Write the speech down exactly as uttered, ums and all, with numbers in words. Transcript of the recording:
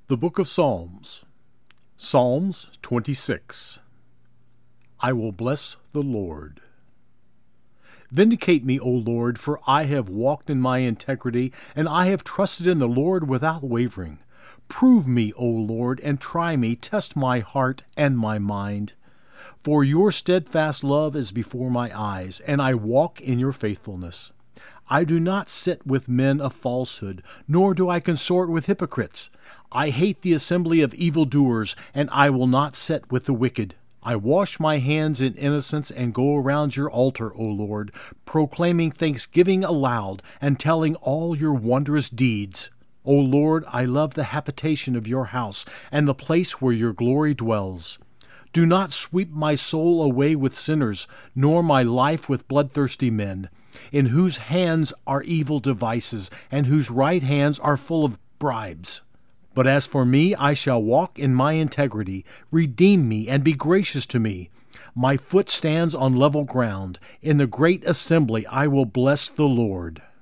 The Book of Psalms, Psalms twenty-six. I will bless the Lord. Vindicate me, O Lord, for I have walked in my integrity, and I have trusted in the Lord without wavering. Prove me, O Lord, and try me, test my heart and my mind. For your steadfast love is before my eyes, and I walk in your faithfulness. I do not sit with men of falsehood, nor do I consort with hypocrites. I hate the assembly of evildoers, and I will not sit with the wicked. I wash my hands in innocence and go around your altar, O Lord, proclaiming thanksgiving aloud and telling all your wondrous deeds. O Lord, I love the habitation of your house and the place where your glory dwells. Do not sweep my soul away with sinners, nor my life with bloodthirsty men, in whose hands are evil devices, and whose right hands are full of bribes. But as for me, I shall walk in my integrity. Redeem me and be gracious to me. My foot stands on level ground. In the great assembly I will bless the Lord.